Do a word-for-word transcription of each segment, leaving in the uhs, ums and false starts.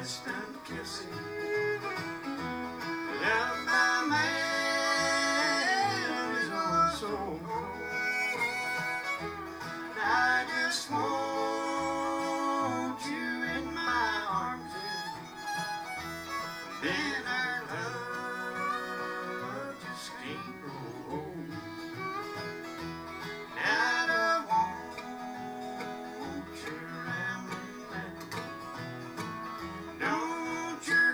distant kissing. Love by man is also cold. I just want you in my arms, and then our love just can't grow old. I don't want you rambling back. Don't want your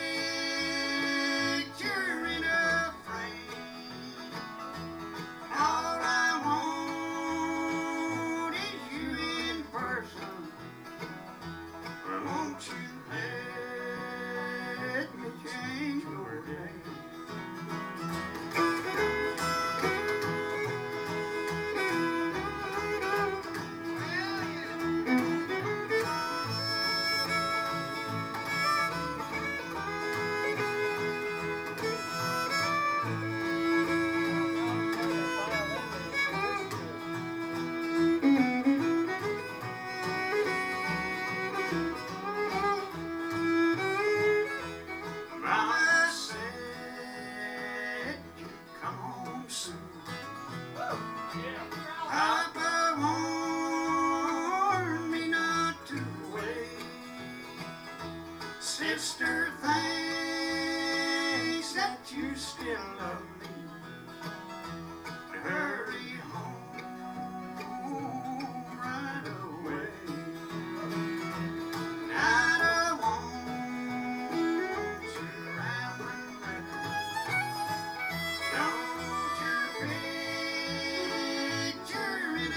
picture in a frame. All I want is you in person. Won't you let me change your name? Mama said you'd come home soon. Papa warned me not to wait. Sister thinks that you still love me. Hurry home right away. I don't want you rambling back. Don't want your picture in a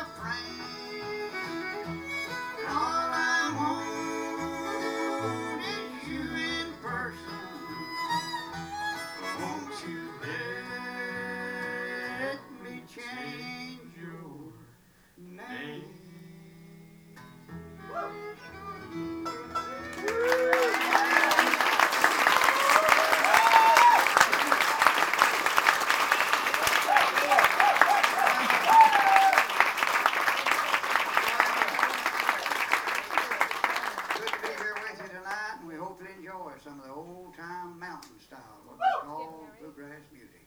frame. All I want is you in person. Won't you let me change your name? Good to be here with you tonight, and we hope you enjoy some of the old-time mountain style, what we call bluegrass music.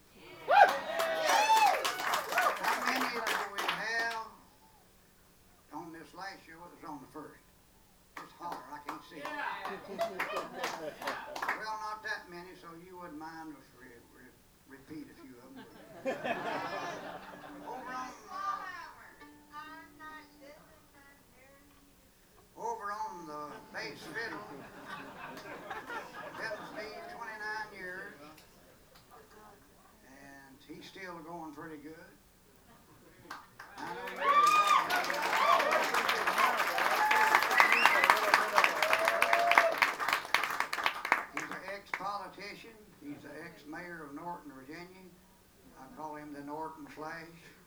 How many do we have on this last show? It was on the first. Just holler, I can't see it. Well, not that many, so you wouldn't mind us re- re- repeat a few of them. Over on Over on the bass fiddle, Bill Steve, twenty-nine years, and he's still going pretty good. I know he's an ex-politician. He's the ex-mayor of Norton, Virginia. I call him the Norton Flash.